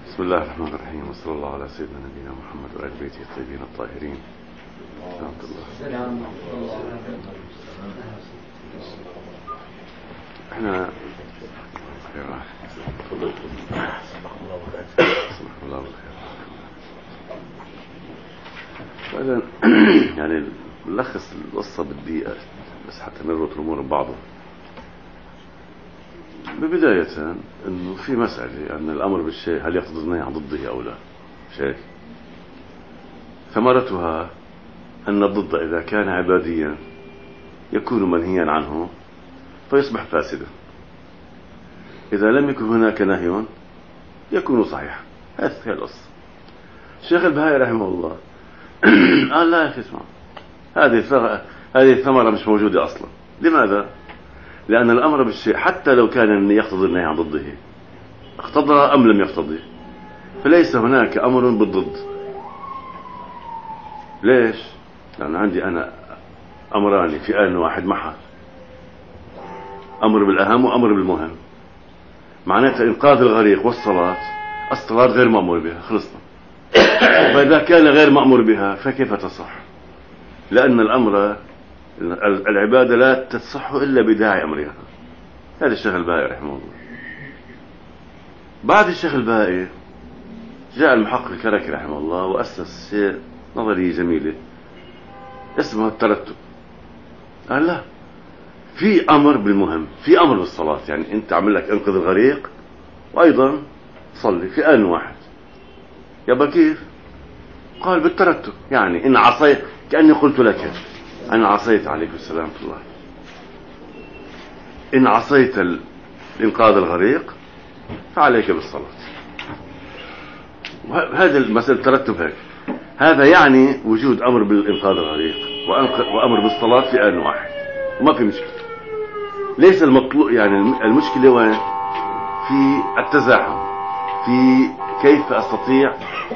بسم الله الرحمن الرحيم، وصلى الله على سيدنا نبينا محمد وآل بيته الطيبين الطاهرين. ورحمة الله. احنا الله بالخير. يعني نلخص القصة بالدقيقة بس حتى نربط الأمور ببعضها. ببداية انه في مسألة ان الامر بالشيء هل يقتضي النهي عن ضده او لا. شيء ثمرتها ان الضد اذا كان عباديا يكون منهيا عنه فيصبح فاسدا، اذا لم يكن هناك نهي يكون صحيحا. هذه القصة. الشيخ البهائي رحمه الله قال لا يا اخي اسمع، هذه الثمرة مش موجودة اصلا. لماذا؟ لأن الأمر بالشيء حتى لو كان يقتضي النهي عن ضده اقتضى أم لم يقتضي، فليس هناك أمر بالضد. ليش؟ لأن عندي أنا أمران في آن واحد معا، أمر بالأهم وأمر بالمهم. معناتها إنقاذ الغريق والصلاة، الصلاة غير مأمور بها، خلصنا. فإذا كان غير مأمور بها فكيف تصح؟ لأن الأمر العبادة لا تصح إلا بداعي أمرها. هذا الشيخ البهائي رحمه الله. بعد الشيخ البهائي جاء المحقق الكركي رحمه الله وأسس شيء نظرية جميلة اسمها الترتب. قال لا، في أمر بالمهم، في أمر بالصلاة. يعني أنت عمل لك انقذ الغريق وأيضا صلي في آن واحد. يبقى كيف؟ قال بالترتب. يعني إن عصيت، كأني قلت لك أنا عصيت عليك السلام ورحمة الله، إن عصيت إنقاذ الغريق فعليك بالصلاة. هذا المسألة ترتب هيك. هذا يعني وجود أمر بالإنقاذ الغريق وأمر بالصلاة في آن واحد، وما في مشكلة. ليس المطلوب، يعني المشكلة وين؟ في التزاحم، في كيف أستطيع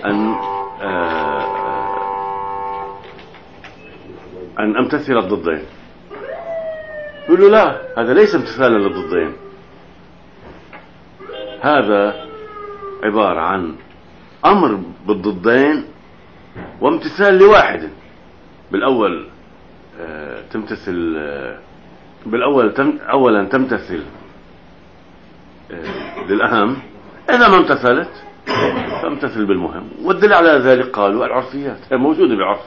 أن أمتثل الضدين. يقول له لا، هذا ليس امتثالا للضدين، هذا عبارة عن أمر بالضدين وامتثال لواحد. بالأول تمتثل، أولا تمتثل للأهم، إذا ما امتثلت فامتثل بالمهم. والدليل على ذلك قالوا العرفيات موجودة بالعرف.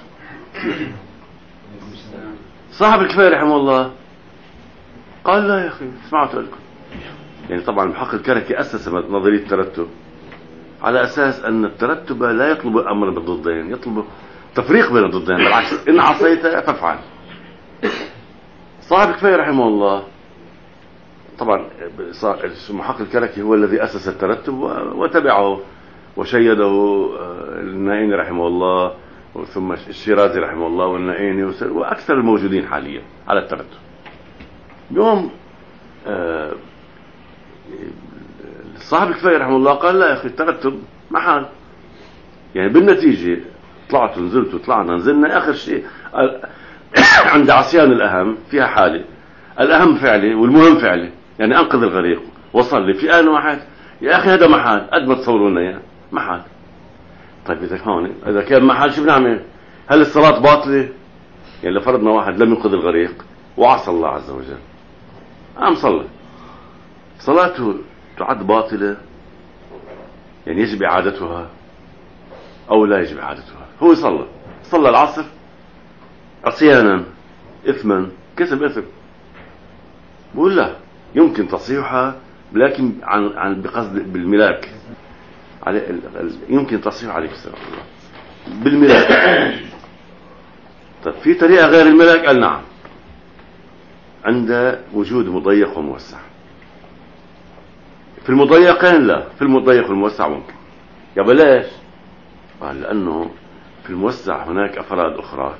صاحب الكفاية رحمه الله قال لا يا أخي اسمعوا لكم. يعني طبعا المحقق الكركي أسس نظرية الترتب على أساس أن الترتب لا يطلب أمر بالضدين، يطلب تفريق بين الضدين. بالعكس، إن عصيت فافعل. صاحب الكفاية رحمه الله طبعا المحقق الكركي هو الذي أسس الترتب وتبعه وشيده النائين رحمه الله، ثم الشيرازي رحمه الله والنائيني وأكثر الموجودين حاليا على الترتب. يوم صاحب الكفاية رحمه الله قال لا يا أخي الترتب محال. يعني بالنتيجة طلعت ونزلت وطلعنا نزلنا، آخر شيء عند عصيان الأهم فيها حالة، الأهم فعلي والمهم فعلي. يعني أنقذ الغريق وصلي في آن واحد. يا أخي هذا محال، قد ما تصورون إياه محال. طيب إذا كان محال شو بنعمل؟ هل الصلاة باطلة؟ يعني لو فرضنا واحد لم ينقذ الغريق وعصى الله عز وجل، قام صلى، صلاته تعد باطلة؟ يعني يجب إعادتها أو لا يجب إعادتها؟ هو صلى العصر عصيانا إثما، كسب إثم. بقول لا، يمكن تصحيحها لكن عن بقصد بالملاك. يمكن تصحيح عليك السلام بالملاك. طيب في طريقة غير الملاك؟ قال نعم، عند وجود مضيق وموسع. في المضيقين لا، في المضيق والموسع ممكن. يا بلاش. قال لأنه في الموسع هناك أفراد أخرى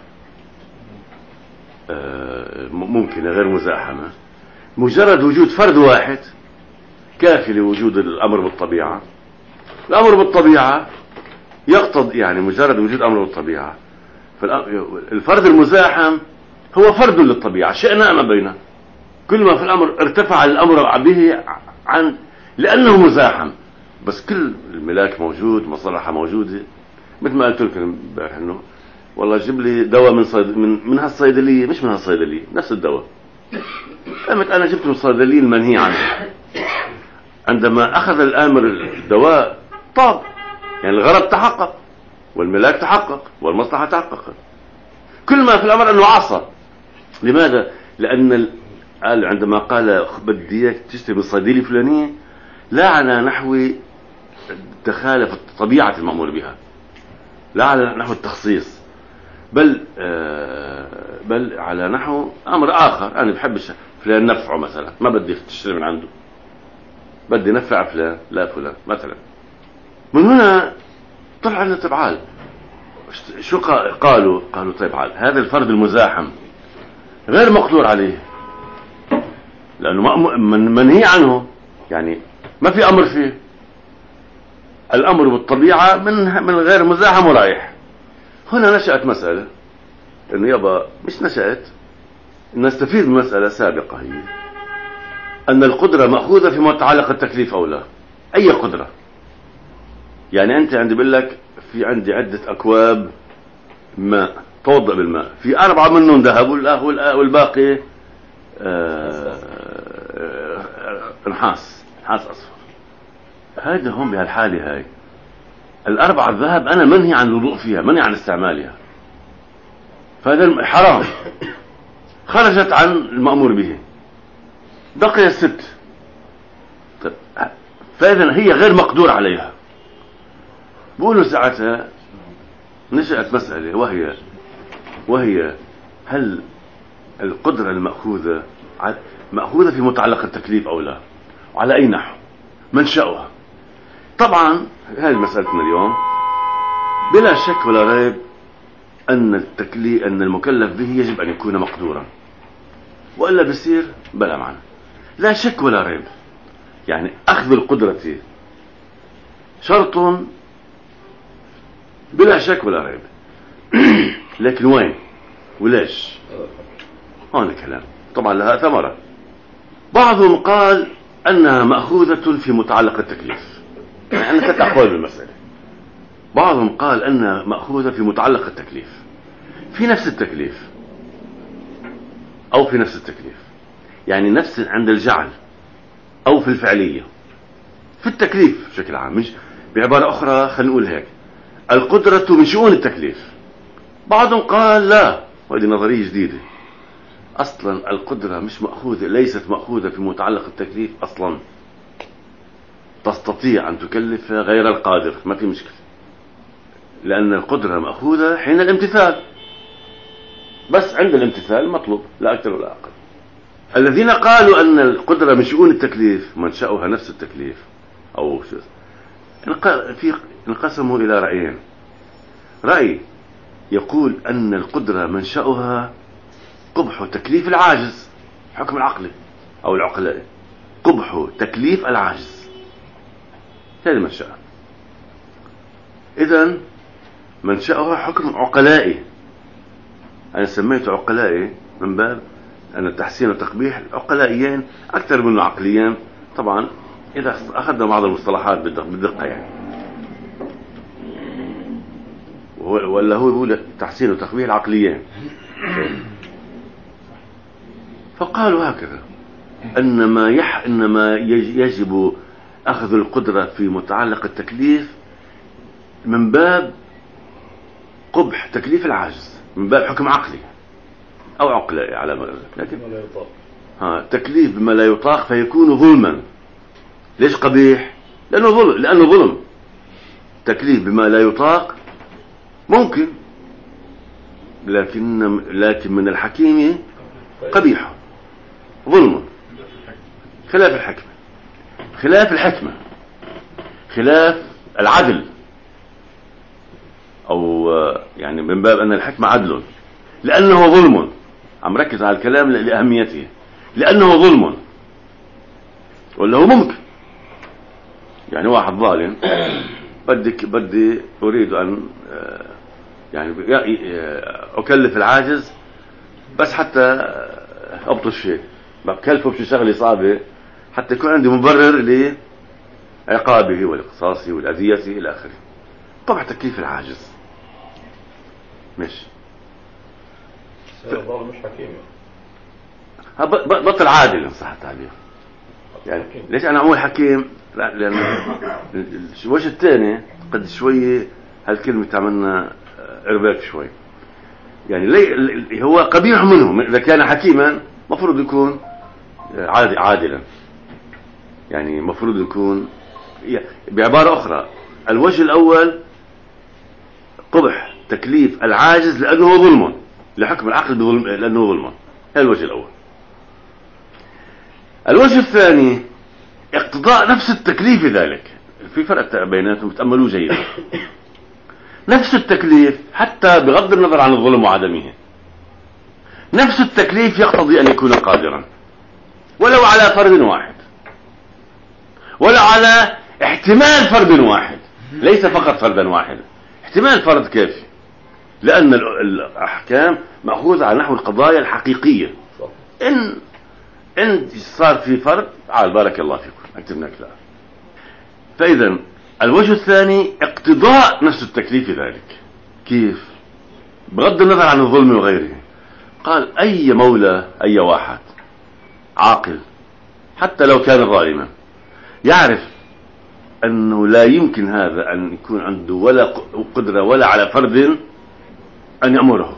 ممكن غير مزاحمة. مجرد وجود فرد واحد كافي لوجود الأمر بالطبيعة. الأمر بالطبيعة يقتضي، يعني مجرد وجود أمر بالطبيعة، فالفرد المزاحم هو فرد للطبيعة، شئنا أم أبينا. كل ما في الأمر ارتفع الأمر به لأنه مزاحم، بس كل الملاك موجود، مصلحة موجودة. مثل ما قلت لكم امبارح انه والله جيب لي دواء من هالصيدلية، مش من هالصيدلية نفس الدواء. قامت انا جبت من الصيدلية المنهي عنها. عندما اخذ الامر الدواء طاب، يعني الغرض تحقق والملاك تحقق والمصلحة تحققت. كل ما في الامر انه عصى. لماذا؟ لان قال عندما قال بدي اياك تشتري من الصيدلية الفلانية لا على نحو تخالف طبيعة المأمور بها، لا على نحو التخصيص، بل على نحو امر اخر. انا بحبش فلان نفعه مثلا، ما بدي تشتري من عنده، بدي نفع فلان لا فلان مثلا. من هنا طلع لنا تبعال. شو قالوا طيب عال هذا الفرد المزاحم غير مقدور عليه لانه منهي عنه، يعني ما في امر فيه. الامر بالطبيعة من غير مزاحم ورايح. هنا نشأت مسألة انه يابا، مش نشأت، نستفيد من مسألة سابقة، هي ان القدرة مأخوذة في متعلق التكليف او لا. اي قدرة؟ يعني انت عندي بقول لك في عندي عدة اكواب ماء، توضأ بالماء، في 4 منهم ذهب والباقي نحاس اصفر. هذا هم بهالحالة هاي ال4 الذهب انا منهي عن الوضوء فيها، منهي عن استعمالها، فهذا حرام، خرجت عن المأمور به. بقي 6. طيب فإذا هي غير مقدور عليها. بقولوا ساعتها نشأت مسألة، وهي هل القدرة المأخوذة مأخوذة في متعلق التكليف أو لا، وعلى أي نحو منشأها؟ طبعا هذه مسألتنا اليوم. بلا شك ولا ريب أن المكلف به يجب أن يكون مقدورا، وإلا بصير بلا معنى. لا شك ولا ريب، يعني أخذ القدرة شرط بلا شك ولا ريب. لكن وين وليش؟ هون كلام طبعا لها ثمرة. بعضهم قال أنها مأخوذة في متعلق التكليف، يعني أنا 3 أقوال بالمسألة. بعضهم قال أنها مأخوذة في متعلق التكليف، في نفس التكليف أو في نفس التكليف، يعني نفس عند الجعل أو في الفعلية، في التكليف بشكل عام. مش بعبارة أخرى خلينا نقول هيك، القدرة من شؤون التكليف. بعضهم قال لا، وهذه نظرية جديدة، أصلا القدرة مش مأخوذة، ليست مأخوذة في متعلق التكليف أصلا. تستطيع أن تكلف غير القادر، ما في مشكلة، لأن القدرة مأخوذة حين الامتثال، بس عند الامتثال مطلوب لا أكثر ولا أقل. الذين قالوا أن القدرة من شؤون التكليف منشأها نفس التكليف أو شو، انقسموا إلى رأيين. رأي يقول أن القدرة منشأها قبح تكليف العاجز، حكم العقل أو العقلاء، قبح تكليف العاجز، هذا منشأها. إذن منشأها حكم عقلائي. أنا سميته عقلائي من باب أن التحسين والتقبيح عقلائيين أكثر من عقليين، طبعا إذا أخذنا بعض المصطلحات بالدقة يعني. ولا هو يقول تحسين وتقبيح العقليين. فقالوا هكذا إنما يجب أخذ القدرة في متعلق التكليف من باب قبح تكليف العاجز، من باب حكم عقلي أو عقلائي على ما لكن تكليف بما لا يطاق فيكون ظلما. ليش قبيح؟ لأنه ظلم. تكليف بما لا يطاق ممكن، لكن من الحكيم قبيح، ظلم، خلاف الحكمة، خلاف العدل، أو يعني من باب أن الحكمة عدل، لأنه ظلم. عم ركز على الكلام لأهميته، لأنه ظلم. ولا هو ممكن يعني واحد ظالم بدي أريد أن يعني أكلف العاجز بس حتى أبطش شيء، بكلفه بشي شغلة صعبة حتى يكون عندي مبرر عقابه والإقصاص والأذية إلى آخره. طبعا تكليف العاجز ماشي، سيظل مش حكيم، بطل عادل إن صح التعبير. يعني ليش أنا أقول حكيم؟ لا، لأن الوجه الثاني قد شوية هالكلمة تعملنا إرباك شوي. يعني هو قبيح منهم إذا كان حكيما مفروض يكون عادلا، يعني مفروض يكون. بعبارة أخرى الوجه الأول قبح تكليف العاجز لأنه ظلم، لحكم العقل بظلم لأنه ظلم. هذا الوجه الأول. الوجه الثاني اقتضاء نفس التكليف ذلك. في فرق بيناتهم، تأملوا جيدا. نفس التكليف حتى بغض النظر عن الظلم وعدمه، نفس التكليف يقتضي أن يكون قادرا ولو على فرد واحد، ولو على احتمال فرد واحد، ليس فقط فردا واحدا، احتمال فرد كافي، لأن الأحكام مأخوذة على نحو القضايا الحقيقية. إن صار في فرد بارك الله فيكم أكتب لك لا. فإذا الوجه الثاني اقتضاء نفس التكليف ذلك. كيف؟ بغض النظر عن الظلم وغيره. قال أي مولى، أي واحد عاقل حتى لو كان ظالما يعرف أنه لا يمكن هذا أن يكون عنده ولا قدرة ولا على فرد أن يأمره.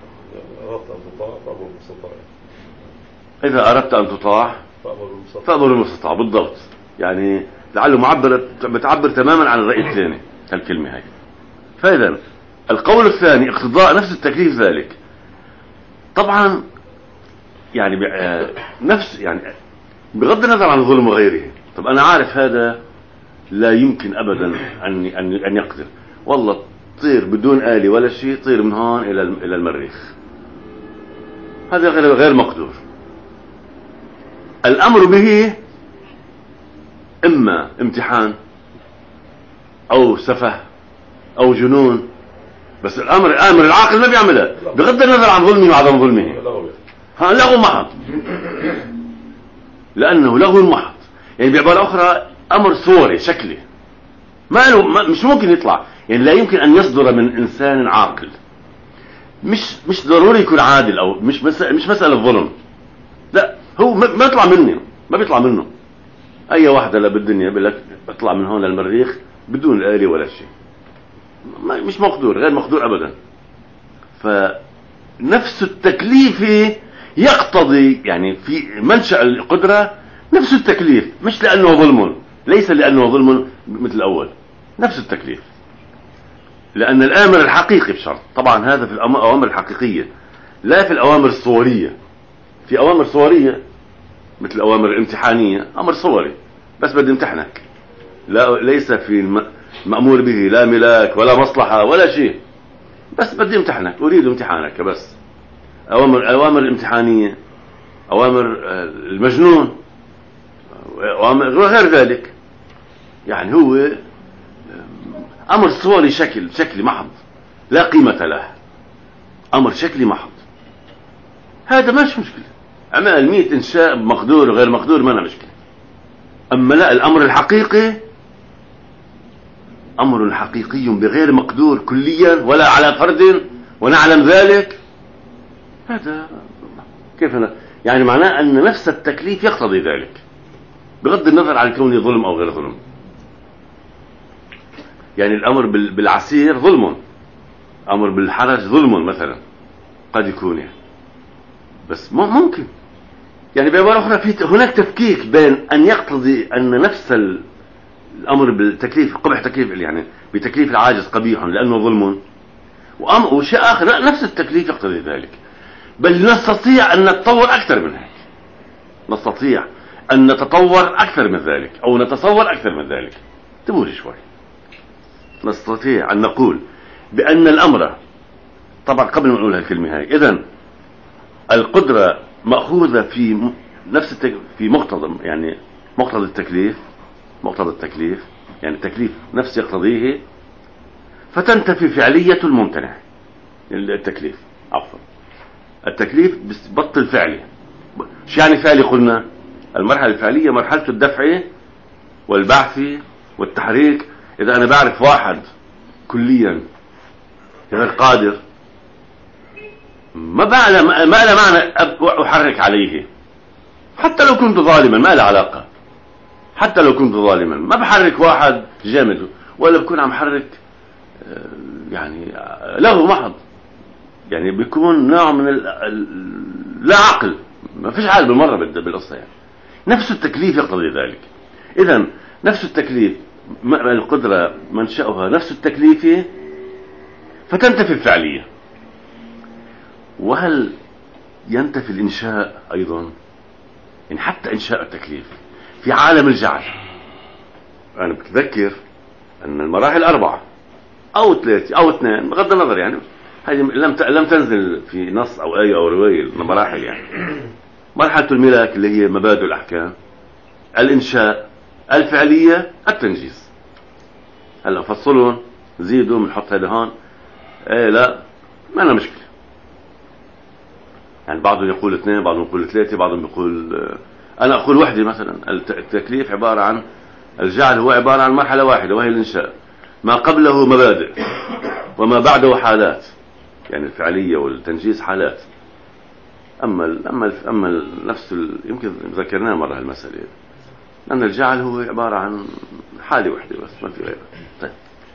إذا أردت أن تطاع فأمر المستطاع. بالضبط. يعني لعله بتعبر تماما عن الرأي الثاني الكلمة هاي. فإذا القول الثاني اقتضاء نفس التكليف ذلك. طبعا يعني نفس، يعني بغض النظر عن الظلم وغيره. طب أنا عارف هذا لا يمكن أبدا أن يقدر، والله طير بدون آلي ولا شيء، طير من هون إلى المريخ، هذا غير مقدور. الأمر به إما امتحان أو سفه أو جنون، بس الأمر العاقل ما بيعملها بغض النظر عن ظلمه وعدم ظلمه. لغو محض، لأنه لغو محض. يعني بعبارة أخرى أمر صوري شكلي، مش ممكن يطلع. يعني لا يمكن أن يصدر من إنسان عاقل. مش ضروري يكون عادل، أو مش مسألة ظلم، لا، هو ما يطلع منه، ما بيطلع منه. أي واحدة لا بالدنيا بيقول لك اطلع من هون للمريخ بدون آلي ولا شيء، مش مقدور، غير مقدور أبدا. فنفس التكليف يقتضي، يعني في منشأ القدرة نفس التكليف، مش لأنه ظلم، ليس لأنه ظلم مثل الأول، نفس التكليف. لأن الآمر الحقيقي بشرط، طبعا هذا في الأوامر الحقيقية لا في الأوامر الصورية. في أوامر صورية مثل الأوامر الامتحانية، أمر صوري بس بدي امتحنك، ليس في مأمور به لا ملاك ولا مصلحة ولا شيء، بس بدي امتحنك، أريد امتحانك بس. أوامر الامتحانية، أوامر المجنون، وغير ذلك. يعني هو أمر صوري شكلي محض، لا قيمة له، أمر شكلي محض. هذا ماش مشكلة. أما 100 إنشاء مقدور وغير مقدور ما مشكلة. أما لا، الأمر الحقيقي أمر حقيقي بغير مقدور كليا ولا على فرد ونعلم ذلك. هذا كيف يعني معناه أن نفس التكليف يقتضي ذلك بغض النظر عن كونه ظلم أو غير ظلم. يعني الأمر بالعسير ظلم، أمر بالحرج ظلم مثلا قد يكون، يعني بس ممكن. يعني بعبارة أخرى هناك تفكيك بين أن يقتضي أن نفس الأمر بالتكليف قبح تكليف، يعني بتكليف العاجز قبيح لأنه ظلم، وشيء آخر لا، نفس التكليف يقتضي ذلك. بل نستطيع أن نتطور أكثر من هيك، نستطيع أن نتطور أكثر من ذلك، أو نتصور أكثر من ذلك. تبولي شوي. نستطيع أن نقول بأن الأمر، طبعا قبل ما نقول هالكلمة هاي، إذن القدرة مأخوذة في نفس في مقتضى، يعني مقتضى التكليف، يعني التكليف نفس يقتضيه، فتنتفي فعلية الممتنع. التكليف عفوا، التكليف بطل فعلي. شو يعني فعلي؟ قلنا المرحلة الفعلية مرحلة الدفع والبعث والتحريك إذا أنا بعرف واحد كليا غير قادر، ما له معنى أحرك عليه، حتى لو كنت ظالما ما له علاقة. حتى لو كنت ظالما ما بحرك واحد جامد، ولا بكون عم حرك يعني له محض، يعني بيكون نوع من لا عقل، ما فيش عقل بالمرة بالقصة. يعني نفس التكليف يقتضي ذلك. إذا نفس التكليف، القدرة منشأها نفس التكليف فتنتفي الفعلية. وهل ينتفي الإنشاء أيضا؟ يعني حتى إنشاء التكليف في عالم الجعل، أنا بتذكر أن المراحل 4 أو 3 أو 2 بغض النظر، يعني هذه لم تنزل في نص أو آية أو رواية، المراحل يعني مرحلة الملاك اللي هي مبادئ الأحكام، الإنشاء، الفعلية، التنجيز. هلا فصلون زيدوا بنحط هذا هون، ايه لا ما أنا مشكلة. يعني بعضهم يقول 2، بعضهم يقول 3، بعضهم يقول أنا أقول وحدة مثلا. التكليف عبارة عن الجعل، هو عبارة عن مرحلة واحدة وهي الإنشاء، ما قبله مبادئ وما بعده حالات، يعني الفعلية والتنجيز حالات. أما نفس يمكن ذكرناها مرة المسألة، لأن الجعل هو عبارة عن حالة واحدة بس ما في غيرها. طيب،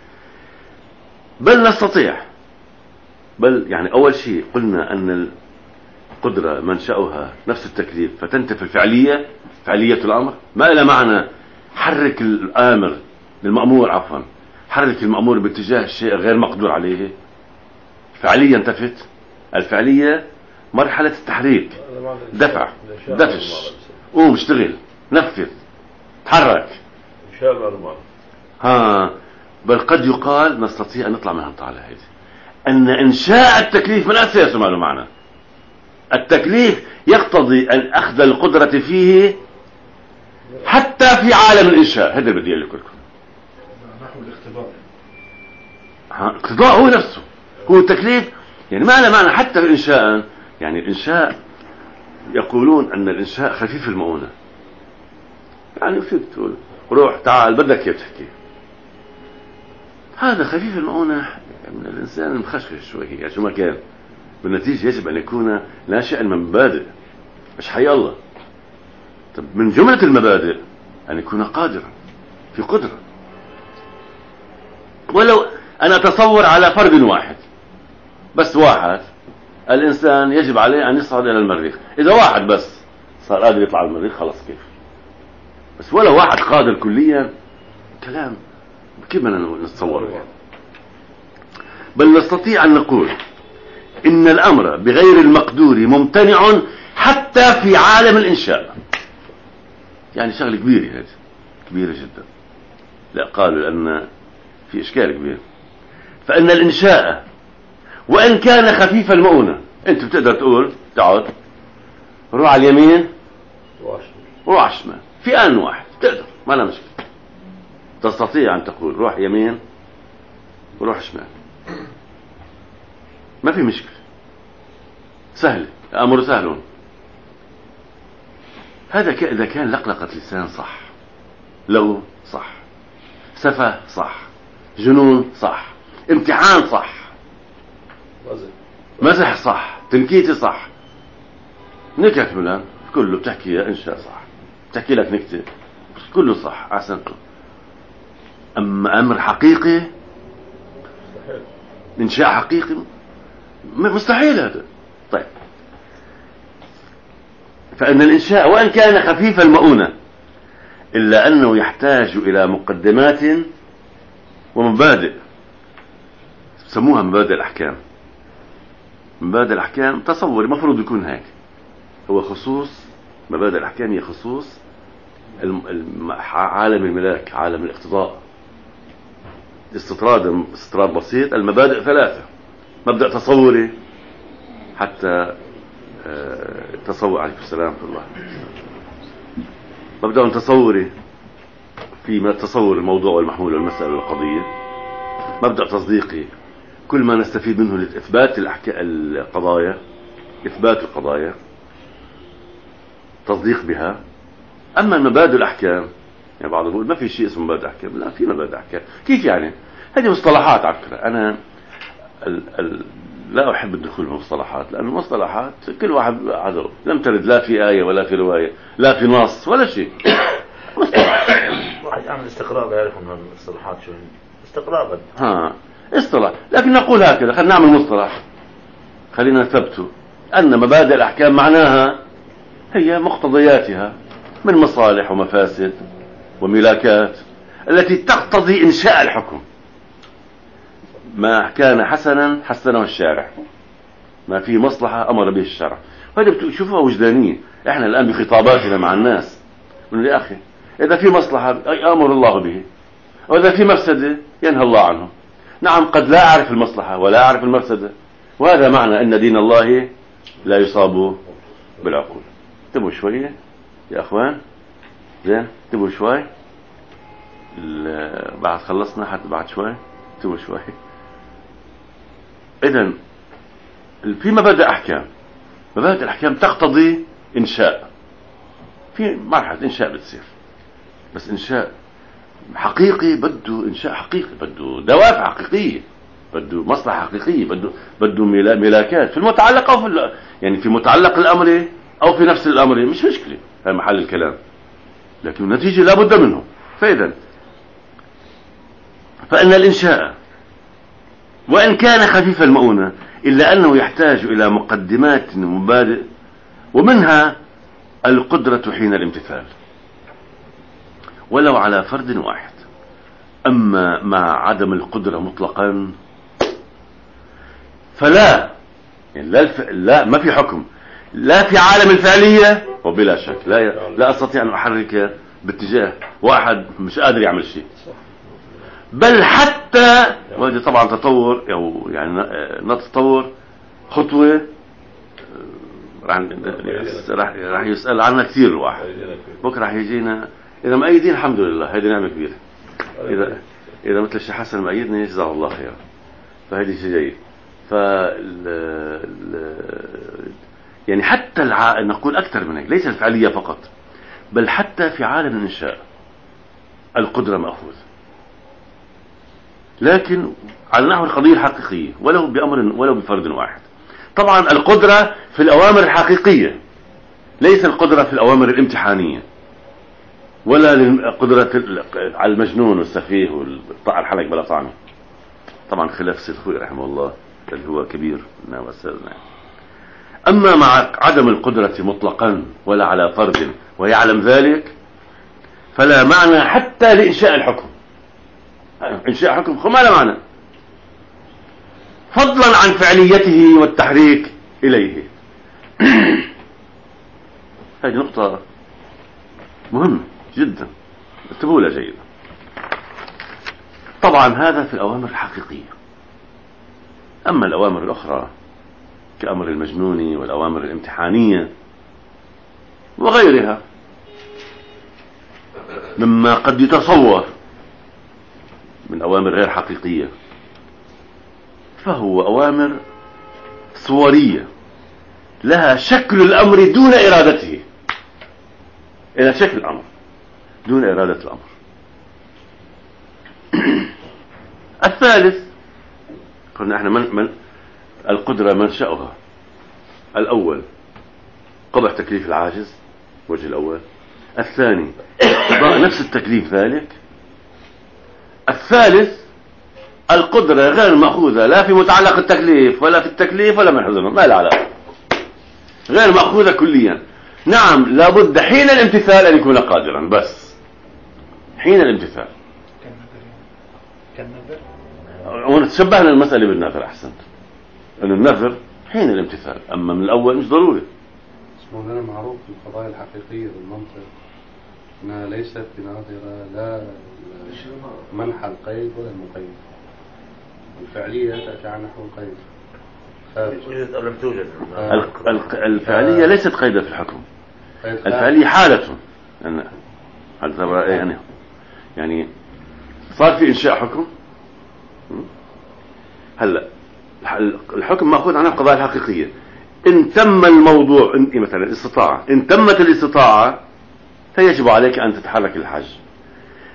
بل نستطيع، بل يعني أول شيء قلنا أن القدرة منشأها نفس التكليف فتنتفي الفعلية، فعلية الأمر، ما إلى معنى حرك الآمر المأمور، عفوا حرك المأمور باتجاه الشيء غير مقدور عليه، فعليا انتفت. الفعلية مرحلة التحريك، دفع، دفش، قوم اشتغل، نفذ، تحرك. بل قد يقال نستطيع أن نطلع من هالطاولة هذه أن إنشاء التكليف من أساسه ما له معنى. التكليف يقتضي أن أخذ القدرة فيه حتى في عالم الإنشاء. هذا اللي بدي أقول لكم، نحو الاختبار. الاقتضاء هو نفسه هو التكليف، يعني ما له معنى حتى في الإنشاء. يعني الإنشاء يقولون أن الإنشاء خفيف المؤونة، يعني فيك تقول روح تعال بدك كيف تحكي، هذا خفيف المؤونة من الإنسان المخشخش شوي، يعني شو ما كان بالنتيجة يجب أن يكون ناشئا من مبادئ، مش حي الله. طب من جملة المبادئ أن يكون قادرا، في قدرة. ولو أنا أتصور على فرد واحد بس، واحد الإنسان يجب عليه أن يصعد إلى المريخ، إذا واحد بس صار قادر يطلع على المريخ خلاص كيف. بس ولا واحد قادر كليا، كلام كيف بدنا نتصوره يعني. بل نستطيع أن نقول إن الأمر بغير المقدور ممتنع حتى في عالم الإنشاء. يعني شغلة كبيرة هذه، كبيرة جدا. لا قالوا لأن في إشكال كبير. فإن الإنشاء وإن كان خفيف المؤونة، أنت بتقدر تقول تعال روح على اليمين روح على الشمال في آن واحد، تقدر ما لا مشكلة. تستطيع أن تقول روح يمين وروح شمال، ما في مشكلة، سهل، الأمر سهل. هذا إذا كان لقلقة لسان صح، لو صح، سفه صح، جنون صح، امتحان صح، مزح صح، تنكيتي صح، نكت ملان كله بتحكي إنشاء صح، بتحكي لك نكتة كله صح أحسنكم. أما أمر حقيقي، إنشاء حقيقي مستحيل هذا. طيب، فإن الإنشاء وإن كان خفيف المؤونة إلا أنه يحتاج إلى مقدمات ومبادئ، سموها مبادئ الأحكام. مبادئ الأحكام تصور مفروض يكون هيك، هو خصوص مبادئ الأحكام، هي خصوص عالم الملاك، عالم الاقتضاء. استطراد بسيط. المبادئ 3: مبدأ تصوري، حتى تصور عليكم السلام في الله، مبدأ تصوري في تصور الموضوع والمحمول والمسألة والقضية. مبدأ تصديقي، كل ما نستفيد منه لإثبات القضايا، إثبات القضايا، تصديق بها. أما المبادئ الأحكام يعني بعض يقول ما في شيء اسمه مبادئ أحكام. لا، في مبادئ أحكام. كيف يعني؟ هذه مصطلحات على فكرة. أنا لا أحب الدخول في المصطلحات، لأن المصطلحات كل واحد عذره، لم ترد لا في آية ولا في رواية لا في نص ولا شيء. مصطلح واحد يعمل استقراء يعرف من المصطلحات شو استقراء اصطلاح. لكن نقول هكذا، خلينا نعمل مصطلح، خلينا نثبته أن مبادئ الأحكام معناها هي مقتضياتها من مصالح ومفاسد وملاكات التي تقتضي إنشاء الحكم. ما كان حسنا حسنه الشارع، ما في مصلحة أمر به الشرع. هذا بتشوفوها وجدانية. احنا الآن بخطاباتنا مع الناس نقول يا أخي إذا في مصلحة أمر الله به، وإذا في مفسدة ينهى الله عنه. نعم، قد لا أعرف المصلحة ولا أعرف المفسدة، وهذا معنى أن دين الله لا يصاب بالعقول. انتبهوا شوية يا أخوان، زين، انتبهوا شوي. بعد خلصنا حتى بعد شوي، انتبهوا شوي. إذن في مبادئ أحكام. مبادئ الأحكام تقتضي إنشاء، في مرحلة إنشاء بتصير، بس إنشاء حقيقي، بده إنشاء حقيقي، بده دوافع حقيقية، بده مصلحة حقيقية، بده ملاكات في المتعلق أو في يعني في متعلق الأمر أو في نفس الأمر، مش مشكلة، هذا محل الكلام، لكن النتيجة لا بد منه. فإن الإنشاء وإن كان خفيف المؤونة إلا أنه يحتاج إلى مقدمات ومبادئ، ومنها القدرة حين الامتثال ولو على فرد واحد. أما مع عدم القدرة مطلقا فلا، يعني لا ما في حكم، لا في عالم الفعلية، وبلا شك لا أستطيع أن أحرك باتجاه واحد مش قادر يعمل شيء، بل حتى، وهذا طبعا تطور أو يعني نتطور خطوة راح يسأل عنها كثير الواحد بكره، راح يجينا إذا مأيدين الحمد لله، هذه نعمة كبيرة. إذا مثل الشيخ حسن مأيدني جزاه الله خير، فهذه شيء جيد. يعني حتى نقول أكثر من هيك، ليس الفعلية فقط، بل حتى في عالم الإنشاء القدرة مأخوذ، لكن على نحو القضية الحقيقية، ولو بأمر ولو بفرد واحد. طبعا القدرة في الأوامر الحقيقية، ليس القدرة في الأوامر الامتحانية، ولا القدرة على المجنون والسفيه والطاع الحلق بلا طعمه. طبعا خلاف سيد خوي رحمه الله اللي هو كبير وأستاذنا. أما مع عدم القدرة مطلقا ولا على فرد ويعلم ذلك، فلا معنى حتى لإنشاء الحكم. إنشاء حكم ما لا معنى، فضلا عن فعليته والتحريك إليه. هذه نقطة مهمة جدا، انتبهوا لها جيدا. طبعا هذا في الأوامر الحقيقية. أما الأوامر الأخرى كأمر المجنون والأوامر الامتحانية وغيرها مما قد يتصور من أوامر غير حقيقية، فهو أوامر صورية لها شكل الأمر دون إرادته، إلى شكل الأمر دون إرادة الأمر. الثالث قلنا احنا من القدرة منشأها الأول قبح تكليف العاجز، وجه الأول. الثاني قضاء نفس التكليف ذلك. الثالث القدرة غير مأخوذة لا في متعلق التكليف ولا في التكليف ولا من حزنه، ما له علاقة، غير مأخوذة كليا. نعم لابد حين الامتثال أن يكون قادرا، بس حين الامتثال. ونتشبهنا المسألة بالنذر أحسنت، أن النذر حين الامتثال، أما من الأول مش ضروري. مولانا معروف في القضايا الحقيقية بالمنطق أنها ليست بناظرة لا منح القيد ولا المقيد، الفعلية تأتي عن نحو القيد توجد أو لم توجد. الفعلية ليست قيدة في الحكم، الفعلية حالة، يعني صار في إنشاء حكم، هلا الحكم مأخوذ عن القضايا الحقيقية. إن تم الموضوع، مثلا الاستطاعة، إن تمت الاستطاعة فيجب عليك أن تتحرك الحج.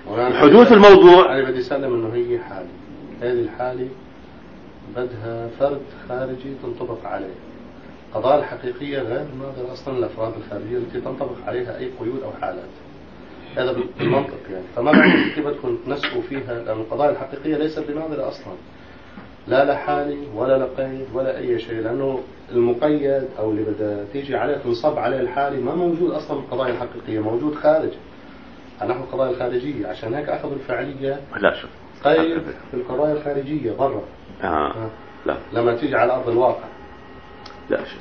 حدوث الموضوع. أنا بدي أسلم إنه هي حالة، هذه الحالة بدها فرد خارجي تنطبق عليه. القضايا الحقيقية غير ناظرة أصلا الأفراد الخارجية التي تنطبق عليها أي قيود أو حالات. هذا بالمنطق يعني، فما بعرف كيف بدكم تنسقوا فيها، لأن القضايا الحقيقية ليست بناظرة أصلا، لا لحالي ولا لقيد ولا أي شيء، لأنه المقيد أو اللي بدها تيجي عليه تنصب عليه الحالي ما موجود أصلا بالقضايا الحقيقية، موجود خارج نحو القضايا الخارجية. عشان هيك أخذوا الفعلية لا شوف قيد في القضايا الخارجية برا. لا لما تيجي على أرض الواقع لا شوف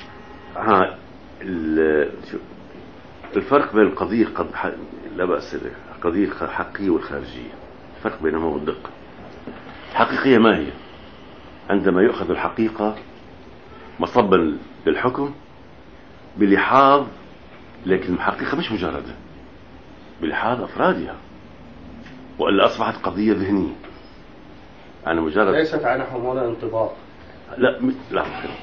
شوف الفرق بين القضية لا بأس به، القضية الحقيقية والخارجية، الفرق بينهما والدقة. الحقيقية ما هي؟ عندما يؤخذ الحقيقة مصبا للحكم بلحاظ، لكن الحقيقة مش مجردة، بلحاظ أفرادها، وإلا أصبحت قضية ذهنية. أنا مجرد ليست على نحو ولا انطباق. لا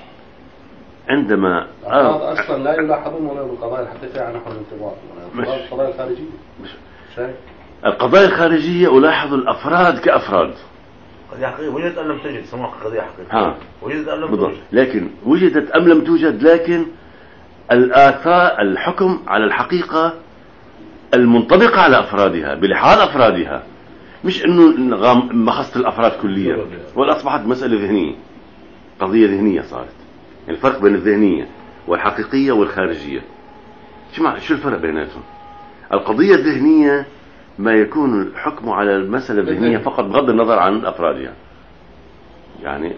عندما أصلا لا يلاحظون ولا القضايا الحقيقية على نحو الانطباق، القضايا الخارجية. القضايا الخارجية ألاحظ الأفراد كأفراد. قضية حقيقية وجدت أم لم توجد، سموها قضية حقيقية. وجدت أم لم توجد، لكن وجدت أم لم توجد، لكن الآثار الحكم على الحقيقة المنطبقة على أفرادها بلحاظ أفرادها، مش إنه مخصت الأفراد كليا، ولا أصبحت مسألة ذهنية، قضية ذهنية صارت. يعني الفرق بين الذهنية والحقيقية والخارجية شو الفرق بيناتهم؟ القضية الذهنية ما يكون الحكم على المسألة الذهنية فقط بغض النظر عن أفرادها. يعني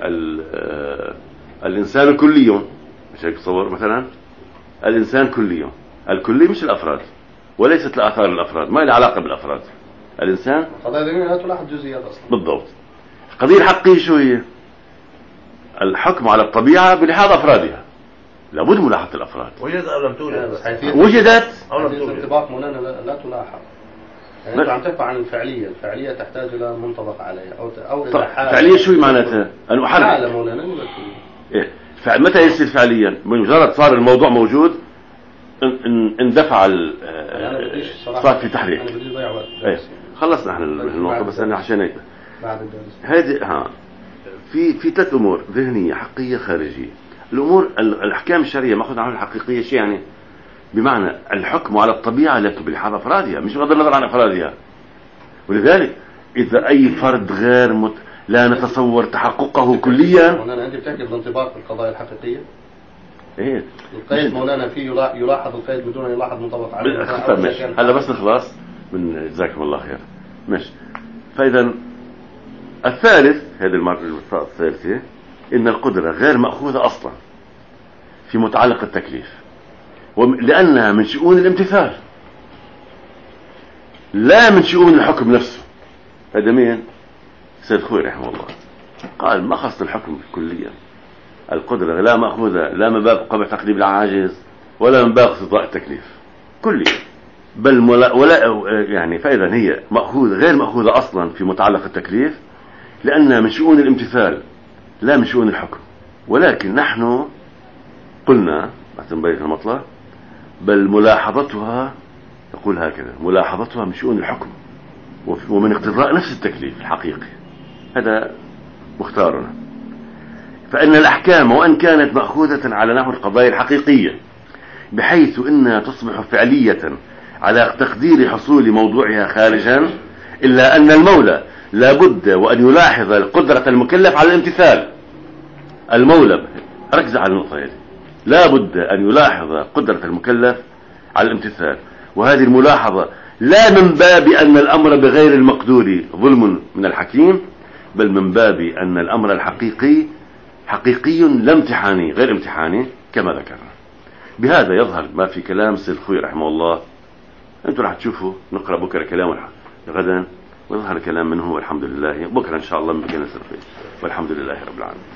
الإنسان كلي، مش هيك تصور مثلا الإنسان كلي، الكلي مش الأفراد، وليست الآثار الأفراد، ما لها علاقة بالأفراد. الإنسان القضايا الذهنية لا تلاحظ جزئيات أصلا. بالضبط. القضية الحقيقية شو هي؟ الحكم على الطبيعة بلحاظ أفرادها، لابد ملاحظة الأفراد. وجدت أو لم توجد؟ وجدت أو لم توجد. الانطباق مولانا لا تلاحظ. يعني أنت عم تحكي عن الفعلية، الفعلية تحتاج إلى منطبق عليها أو إلى حالة. فعلية شو معناتها؟ أن أحرك. حالة مولانا إيه؟ متى يصير فعليا؟ بمجرد صار الموضوع موجود اندفع صار في تحريك. أنا بدي أضيع وقت. إيه؟ خلصنا احنا النقطة، بس أنا عشان هيك بعد الدرس هذه في ثلاث أمور: ذهنية، حقيقية، خارجية. الأمور الأحكام الشرعية مأخوذة عنها الحقيقية، شيء يعني بمعنى الحكم على الطبيعة لكن بلحاظ أفرادها، مش بغض النظر عن أفرادها. ولذلك إذا أي فرد غير لا نتصور تحققه كليا. مولانا أنت بتحكي بالانطباق في القضايا الحقيقية؟ إيه القيد مولانا فيه يلاحظ القيد بدون أن يلاحظ منطبق عليه. هلا بس نخلص من جزاكم الله خير. ماشي. فإذا الثالث، هذه المرة الثالثة، إن القدرة غير مأخوذة أصلا في متعلق التكليف، لأنها من شؤون الامتثال لا من شؤون الحكم نفسه. هذا مين؟ سيد خوي رحمه الله قال ما خص الحكم كليا. القدرة لا مأخوذة لا من باب قبح تقليب العاجز ولا من باب اقتضاء التكليف كليا، بل ولا يعني. فإذا هي غير مأخوذة أصلا في متعلق التكليف لأنها من شؤون الامتثال لا من شؤون الحكم. ولكن نحن قلنا بيت المطلع بل ملاحظتها، يقول هكذا: ملاحظتها من شؤون الحكم ومن اقتضاء نفس التكليف الحقيقي. هذا مختارنا. فإن الأحكام وأن كانت مأخوذة على نحو القضايا الحقيقية بحيث إنها تصبح فعلية على تقدير حصول موضوعها خارجا، إلا أن المولى لابد وأن يلاحظ القدرة المكلف على الامتثال. المولى ركز على النقطة هذه، لابد أن يلاحظ قدرة المكلف على الامتثال، وهذه الملاحظة لا من باب أن الأمر بغير المقدور ظلم من الحكيم، بل من باب أن الأمر الحقيقي حقيقي لا امتحاني غير امتحاني كما ذكرنا. بهذا يظهر ما في كلام سيد خوي رحمه الله. أنتم راح تشوفوا، نقرأ بكرة كلام غدا ويظهر كلام منه، والحمد لله. بكرة إن شاء الله من بكرة والحمد لله رب العالمين.